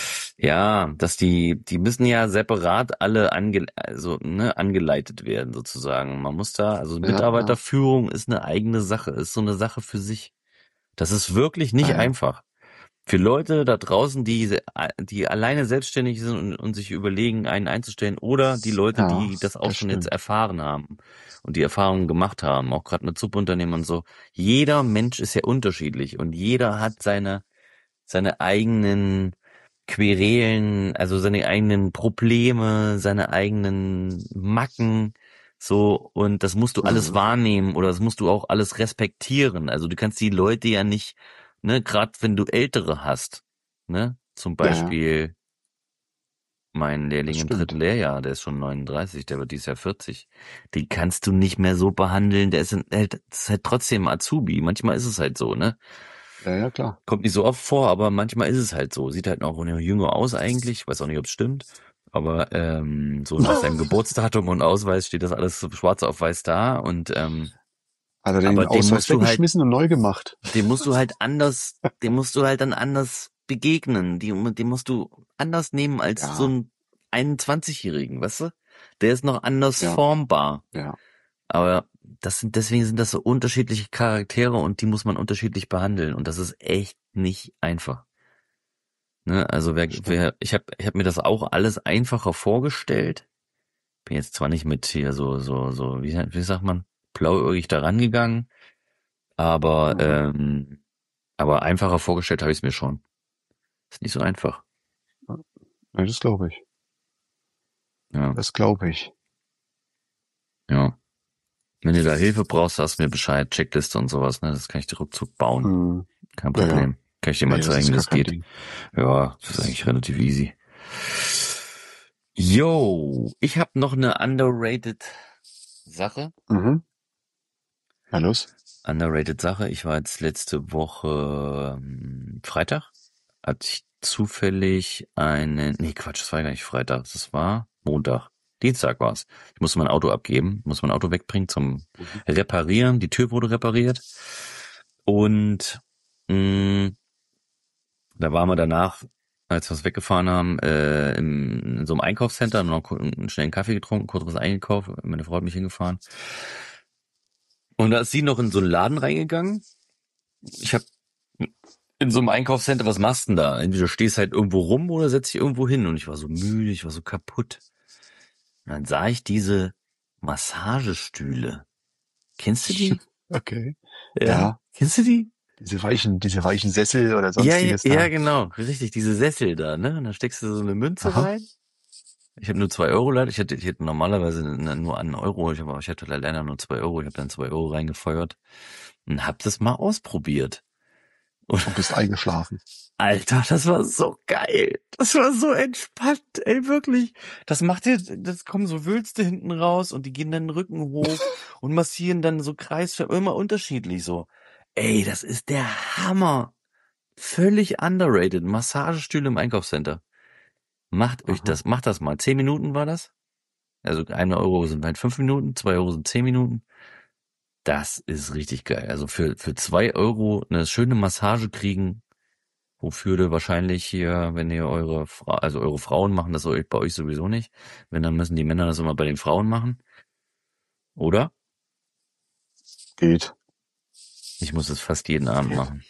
müssen ja separat alle angeleitet werden sozusagen. Man muss da, also
Ja, ja,
Mitarbeiterführung ist eine eigene Sache, ist so eine Sache für sich. Das ist wirklich nicht
ja,
einfach. Für Leute da draußen, die alleine selbstständig sind und sich überlegen, einen einzustellen, oder die Leute,
ja,
die das auch
das
schon jetzt
stimmt.
erfahren haben und die Erfahrungen gemacht haben, auch gerade mit Subunternehmen und so. Jeder Mensch ist ja unterschiedlich und jeder hat seine eigenen Querelen, also seine eigenen Probleme, seine eigenen Macken. So, und das musst du alles
Mhm.
wahrnehmen oder das musst du auch alles respektieren. Also du kannst die Leute ja nicht, ne, gerade wenn du Ältere hast, ne, zum
Ja, ja,
Beispiel mein
das
Lehrling im
stimmt.
3. Lehrjahr, der ist schon 39, der wird dieses Jahr 40. Den kannst du nicht mehr so behandeln, das ist halt trotzdem Azubi. Manchmal ist es halt so, ne?
Ja, ja, klar.
Kommt nicht so oft vor, aber manchmal ist es halt so. Sieht halt noch jünger aus eigentlich. Ich weiß auch nicht, ob es stimmt. Aber so nach seinem Geburtsdatum und Ausweis steht das alles so schwarz auf weiß da. Und
Hat er den
aber
Ausweis weggeschmissen und neu gemacht?
dem musst du halt dann anders begegnen. Dem musst du anders nehmen als so
Ja,
einen 21-Jährigen, weißt du? Der ist noch anders
ja,
formbar.
ja,
Aber deswegen sind das so unterschiedliche Charaktere und die muss man unterschiedlich behandeln. Und das ist echt nicht einfach. Ne? Also
stimmt.
ich hab mir das auch alles einfacher vorgestellt. Bin jetzt zwar nicht mit hier wie sagt man, blauäugig da rangegangen, aber,
Mhm.
ähm, aber einfacher vorgestellt habe ich es mir schon. Ist nicht so einfach.
Ja, das glaube ich.
Ja,
Das glaube ich.
ja. Wenn du da Hilfe brauchst, sagst du mir Bescheid, Checkliste und sowas, ne? Das kann ich dir ruckzuck bauen.
Mhm.
Kein
Ja, ja.
Problem. Kann ich dir mal
Nee, das ist
zeigen, wie
gar
das
kein
geht.
Ding.
Ja, das ist eigentlich relativ easy. Yo, ich habe noch eine underrated Sache.
Mhm. Na los.
Underrated Sache. Ich war jetzt letzte Woche Freitag, hatte ich zufällig nee Quatsch, das war gar nicht Freitag, das war Montag. Dienstag war's. Ich musste mein Auto abgeben, musste mein Auto wegbringen zum
Mhm.
Reparieren. Die Tür wurde repariert. Und mh, da waren wir danach, als wir es weggefahren haben, in so einem Einkaufscenter, noch einen schnellen Kaffee getrunken, kurz was eingekauft. Meine Frau hat mich hingefahren. Und da ist sie noch in so einen Laden reingegangen. Ich habe in so einem Einkaufscenter, was machst du denn da? Entweder du stehst halt irgendwo rum oder setzt dich irgendwo hin. Und ich war so müde, ich war so kaputt. Und dann sah ich diese Massagestühle. Kennst du die?
Okay.
Ja.
Ja,
Kennst du die?
diese weichen Sessel oder
Ja, ja,
sonstiges
ja,
da.
genau. Richtig, diese Sessel da, ne? Und dann steckst du so eine Münze
Aha.
rein. Ich habe nur 2 € leider. Ich hätte normalerweise nur 1 €. Ich hatte leider nur 2 €. Ich habe dann 2 € reingefeuert und hab das mal ausprobiert. Und
Und bist eingeschlafen.
Alter, das war so geil. Das war so entspannt, ey, wirklich. Das kommen so Wülste hinten raus und die gehen dann den Rücken hoch und massieren dann so kreisförmig, immer unterschiedlich so. Ey, das ist der Hammer. Völlig underrated. Massagestühle im Einkaufscenter.
Aha.
Macht das mal. 10 Minuten war das? Also 1 € sind halt 5 Minuten, 2 € sind 10 Minuten. Das ist richtig geil. Also für 2 € eine schöne Massage kriegen, wofür du wahrscheinlich hier, wenn ihr also eure Frauen machen das bei euch sowieso nicht. Wenn, dann müssen die Männer das immer bei den Frauen machen, oder?
Geht.
Ich muss es fast jeden Abend
Geht.
machen.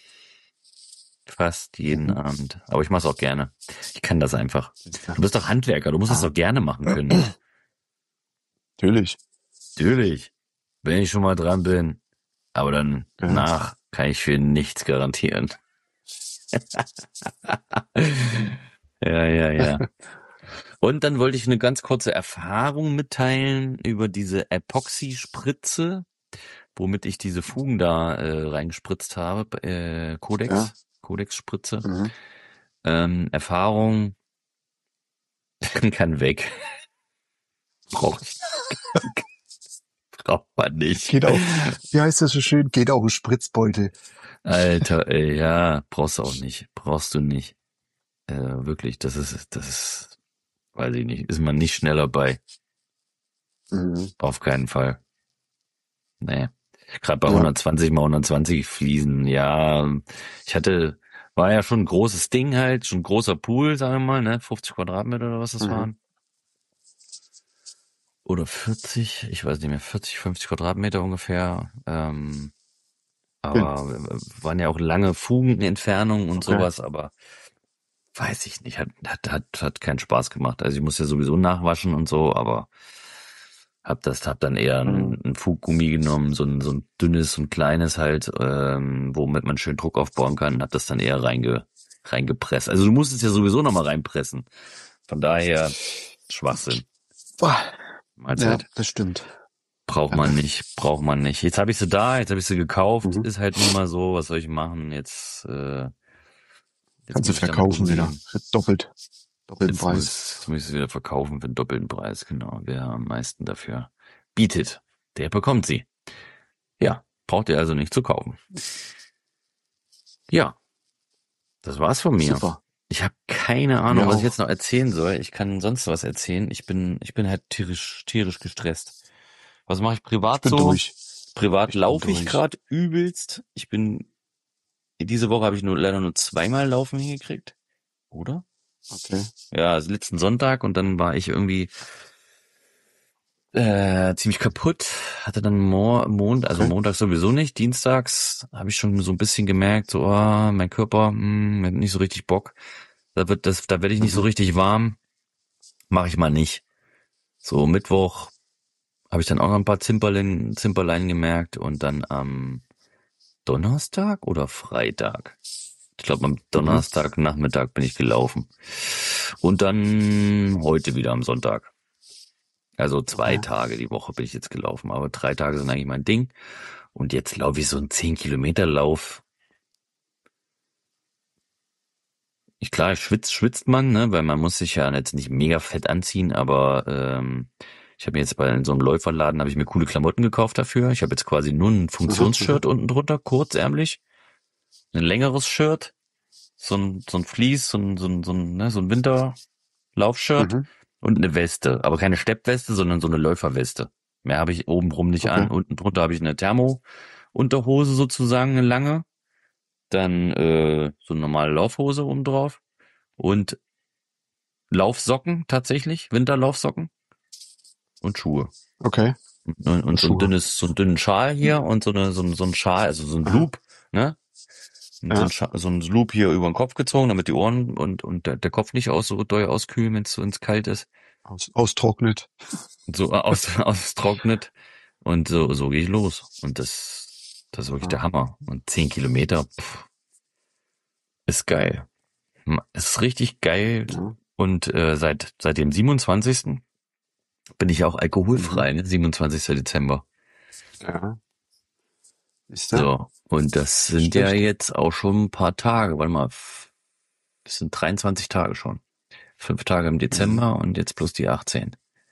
Fast jeden
Mhm.
Abend. Aber ich mache es auch gerne. Ich kann das einfach.
Siehste.
Du bist doch Handwerker, du musst das
Ja,
doch gerne machen können.
natürlich.
Natürlich. Wenn ich schon mal dran bin. Aber dann
Ja.
nach kann ich für nichts garantieren. Ja, ja, ja. Und dann wollte ich eine ganz kurze Erfahrung mitteilen über diese Epoxy-Spritze, womit ich diese Fugen da reingespritzt habe,
Ja.
Codex-Spritze.
Mhm.
Erfahrung kann weg. Braucht braucht man nicht.
Geht auch, wie heißt das so schön? Geht auch ein Spritzbeutel.
Alter, ey, ja, brauchst du auch nicht. Brauchst du nicht. Wirklich, weiß ich nicht, ist man nicht schneller bei.
Mhm.
Auf keinen Fall. Nee. Gerade bei
Ja.
120 mal 120 Fliesen, ja. War ja schon ein großes Ding halt, schon ein großer Pool, sagen wir mal, ne? 50 Quadratmeter oder was das
Mhm.
waren. Oder 40, ich weiß nicht mehr, 40, 50 Quadratmeter ungefähr.
Schön.
Aber waren ja auch lange Fugenentfernungen und
Okay.
sowas, aber weiß ich nicht, hat keinen Spaß gemacht. Also ich muss ja sowieso nachwaschen und so, aber hab dann eher
Mhm.
ein Fuggummi genommen, so ein dünnes und kleines halt, womit man schön Druck aufbauen kann, hab das dann eher reingepresst. Also du musst es ja sowieso nochmal reinpressen. Von daher Schwachsinn.
Boah. Ja,
Mahlzeit.
das stimmt.
Braucht man nicht, braucht man nicht. Jetzt habe ich sie da, jetzt habe ich sie gekauft.
Mhm.
Ist halt nun mal so, was soll ich machen? Jetzt
Kannst du
muss ich damit
verkaufen wieder.
umgehen.
Für doppelten Preis.
Jetzt muss ich es wieder verkaufen für den doppelten Preis, genau. Wer am meisten dafür bietet, der bekommt sie. Ja, braucht ihr also nicht zu kaufen. Ja, das war's von mir.
Super.
Ich habe keine
Mir
Ahnung, was ich
auch.
jetzt noch erzählen soll. Ich kann sonst was erzählen. Ich bin halt tierisch gestresst. Was mache ich
Ich
privat
bin
so?
durch.
Privat
Ich bin
laufe ich
durch.
gerade übelst. Diese Woche habe ich leider nur zweimal Laufen hingekriegt. Oder?
Okay.
Ja, also letzten Sonntag und dann war ich irgendwie ziemlich kaputt. Hatte dann also
Okay.
Montag sowieso nicht. Dienstags habe ich schon so ein bisschen gemerkt, so, mein Körper, hat nicht so richtig Bock. Da werde ich nicht so
Mhm.
richtig warm. Mache ich mal nicht. So Mittwoch habe ich dann auch noch ein paar Zimperlein gemerkt und dann am Donnerstag oder Freitag. Ich glaube, am
Mhm.
Donnerstagnachmittag bin ich gelaufen. Und dann heute wieder am Sonntag. Also 2
Okay.
Tage die Woche bin ich jetzt gelaufen, aber 3 Tage sind eigentlich mein Ding. Und jetzt laufe ich so einen 10 Kilometer Lauf. Klar, schwitzt man, ne, weil man muss sich ja jetzt nicht mega fett anziehen, aber ich habe mir jetzt bei so einem Läuferladen habe ich mir coole Klamotten gekauft dafür. Ich habe jetzt quasi nur ein
Mhm. Mhm.
Funktionsshirt unten drunter, kurzärmlich, ein längeres Shirt, so ein Fleece, so ein Winterlaufshirt
Mhm.
und eine Weste, aber keine Steppweste, sondern so eine Läuferweste. Mehr habe ich obenrum nicht an.
Okay.
Unten drunter habe ich eine Thermo-Unterhose sozusagen, eine lange. Dann so eine normale Laufhose oben drauf. Und Laufsocken tatsächlich, Winterlaufsocken und Schuhe.
Okay.
Und
Schuhe.
so einen dünnen Schal hier und so ein Schal, also so ein
Aha.
Loop, ne? Und
Ja.
so ein Loop hier über den Kopf gezogen, damit die Ohren und der Kopf nicht so doll auskühlen, wenn es kalt ist.
Austrocknet.
So austrocknet. Und so gehe ich los. Und das ist wirklich der
Ja.
Hammer. Und 10 Kilometer, ist geil. Ist richtig geil.
Ja.
Und seit dem 27. bin ich auch
Mhm.
alkoholfrei, ne? 27. Dezember.
Ja. Ist da?
So. Und das
Nicht
sind ja
schlecht.
jetzt auch schon ein paar Tage. Warte mal, das sind 23 Tage schon. 5 Tage im
Mhm.
Dezember und jetzt plus die 18.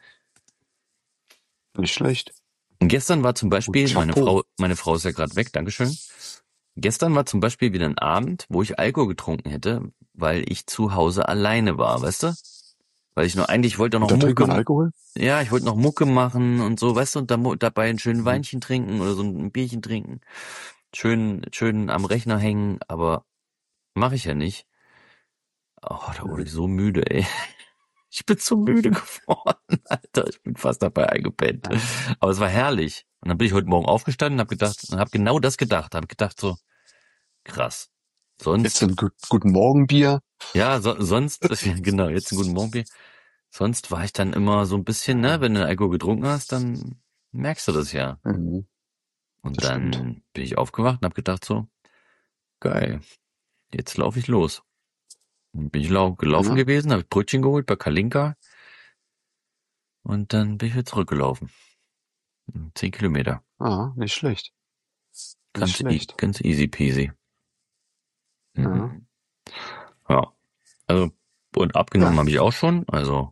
Nicht schlecht.
Und gestern war zum
Und
Beispiel,
Chapeau.
meine Frau ist ja gerade weg, Dankeschön. Gestern war zum Beispiel wieder ein Abend, wo ich Alkohol getrunken hätte, weil ich zu Hause alleine war, weißt du? Weil ich eigentlich wollte
Und
noch
da trinkt man
Mucke,
Alkohol?
ja, ich wollte noch Mucke machen und so, weißt du, und dabei ein schönes
Mhm.
Weinchen trinken oder so ein Bierchen trinken. Schön am Rechner hängen, aber mache ich ja nicht. Oh, da wurde
Mhm.
ich so müde, ey. Ich bin so müde geworden, Alter. Ich bin fast dabei eingepennt.
Ja.
Aber es war herrlich. Und dann bin ich heute Morgen aufgestanden und habe genau das gedacht. Habe gedacht so, krass.
Jetzt ein
Sonst,
guten Morgen Bier.
ja, sonst, genau, jetzt einen guten Morgen. Sonst war ich dann immer so ein bisschen, ne,
Ja.
wenn du Alkohol getrunken hast, dann merkst du das ja.
Mhm.
Und
Das stimmt.
dann bin ich aufgewacht und habe gedacht so, geil, jetzt laufe ich los. Dann bin ich gelaufen
Ja.
gewesen, habe Brötchen geholt bei Kalinka und dann bin ich wieder zurückgelaufen. 10 Kilometer.
Ah, nicht schlecht. Nicht schlecht.
Ganz easy peasy.
Ja.
Mhm. Ja, also, und abgenommen
Ja.
habe ich auch schon, also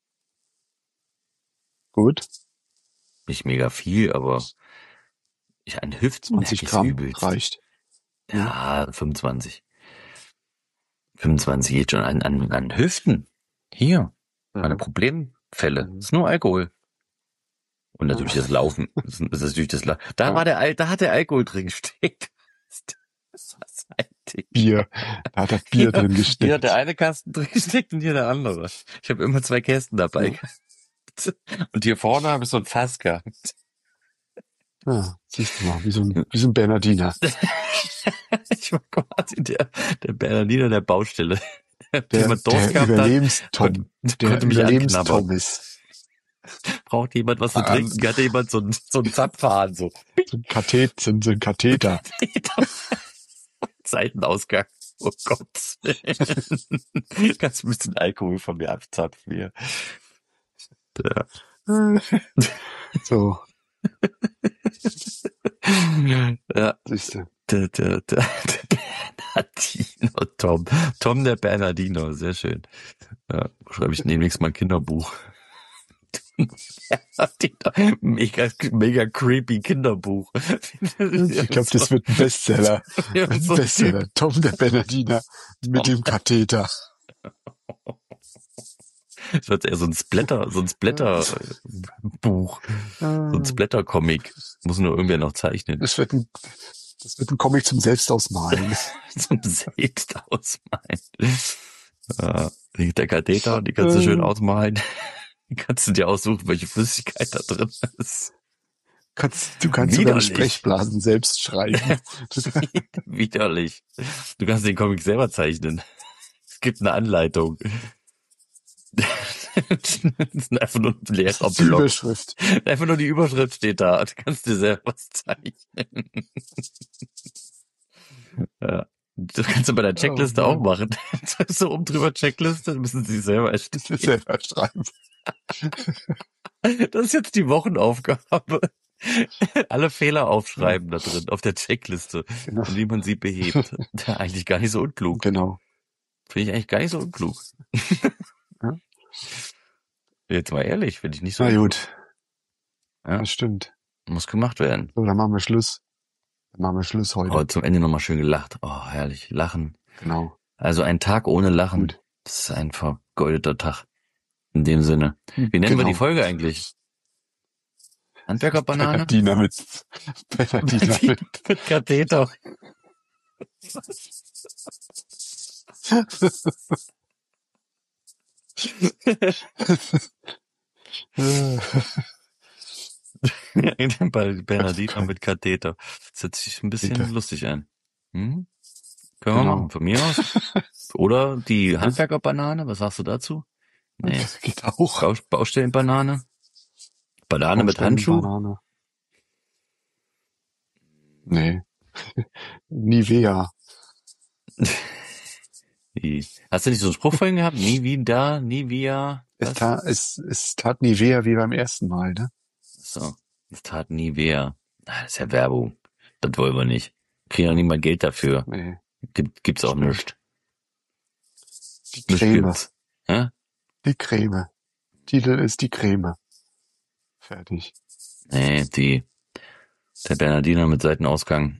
Gut.
nicht mega viel, aber an Hüften
20
merke ich es
Gramm
übelst.
reicht. Hm?
Ja, 25. 25 geht schon an Hüften. Hier, meine
Mhm.
Problemfälle.
Mhm.
Ist nur Alkohol. Und
Ja.
natürlich das Laufen. Das ist natürlich das La
Ja.
Da hat der Alkohol drin gesteckt. Das war's eigentlich.
Bier. Da hat er Bier drin
Hier hat der
gesteckt.
eine Kasten drin gesteckt und hier der andere. Ich habe immer 2 Kästen dabei
Ja.
gehabt. Und hier vorne habe ich so ein Fass gehabt.
Ja. Siehst du mal, wie so ein Bernardiner.
Ich war quasi der Bernardiner der Baustelle. Wenn jemand Durst
Der
gehabt hat,
Überlebenstom. Der
konnte mich anknabbern.
Überlebenstomis.
Braucht jemand was zu trinken? Hatte jemand so einen Zapfhahn, so.
So ein Katheter.
Seitenausgang. Oh Gott. Ganz ein bisschen Alkohol von mir abzapfen hier. Ja.
So.
Ja,
Siehste.
der Bernardino, Tom der Bernardino, sehr schön. Ja, schreibe ich demnächst mal ein Kinderbuch. Mega, mega creepy Kinderbuch.
Ich glaube, das wird ein Bestseller. Ein
So ein Typ.
Bestseller. Tom der Bernardiner mit dem Katheter.
Das wird eher so ein Splatter-Buch, so ein Splatter-Comic. Muss nur irgendwer noch zeichnen.
Das wird ein Comic zum Selbstausmalen.
Zum Selbstausmalen. Ja, der Katheter, die kannst du schön ausmalen. Die kannst du dir aussuchen, welche Flüssigkeit da drin ist.
Du kannst sogar
Widerlich.
Sprechblasen selbst schreiben.
Widerlich. Du kannst den Comic selber zeichnen. Es gibt eine Anleitung. Das ist einfach nur ein leerer
Die
Block.
Überschrift.
Einfach nur die Überschrift steht da. Du kannst dir selber was zeichnen. Ja. Das kannst du bei der Checkliste auch machen. So oben drüber Checkliste, müssen sie selber erstellen.
Selber schreiben.
Das ist jetzt die Wochenaufgabe. Alle Fehler aufschreiben da drin, auf der Checkliste,
Genau.
und wie man sie behebt. Eigentlich gar nicht so unklug.
Genau.
Finde ich eigentlich gar nicht so unklug.
Ja.
Jetzt mal ehrlich, finde ich nicht so
Na
unklug.
gut.
Ja.
Das stimmt.
Muss gemacht werden.
So, dann machen wir Schluss. Dann machen wir Schluss heute.
Oh, zum Ende nochmal schön gelacht. Oh, herrlich. Lachen.
Genau.
Also ein Tag ohne Lachen.
Gut.
Das ist ein vergeudeter Tag. In dem Sinne. Wie nennen wir die Folge eigentlich? Handwerkerbanane?
Bernardiner mit
Mit Katheter. Bernardiner mit Katheter. Das hört sich ein bisschen
Bitte.
lustig an. Hm? Können wir
Genau.
machen, von mir aus. Oder die Handwerkerbanane, was sagst du dazu? Nee.
Das geht auch.
Baustellenbanane? Banane mit Handschuh?
Banane. Nee. Nivea.
Hast du nicht so einen Spruch vorhin gehabt? Nie wieder, nie wieder.
Es tat Nivea wie beim ersten Mal, ne?
So, es tat nie weh. Das ist ja Werbung. Das wollen wir nicht. Kriegen ja nicht mal Geld dafür.
Nee.
Gibt's auch
Stimmt.
nicht.
Die
Nicht
Creme.
gibt's. Ja?
Die Creme. Titel ist die Creme. Fertig.
Nee, der Bernardiner mit Seitenausgang.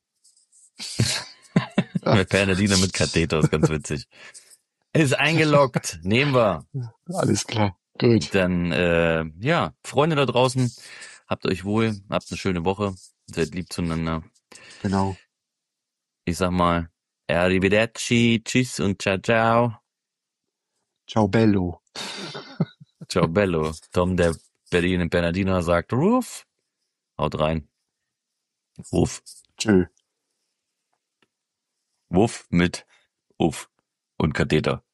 Der Bernardiner mit Katheter ist ganz witzig. Ist eingeloggt. Nehmen wir.
Alles klar. Gut.
Dann, ja, Freunde da draußen, habt euch wohl, habt eine schöne Woche, seid lieb zueinander.
Genau.
Ich sag mal, arrivederci, tschüss und ciao, ciao.
Ciao bello.
Ciao bello. Tom, der Berlin Bernardiner, sagt Ruf. Haut rein. Ruf.
Tschö.
Wuff mit Uff und Katheter.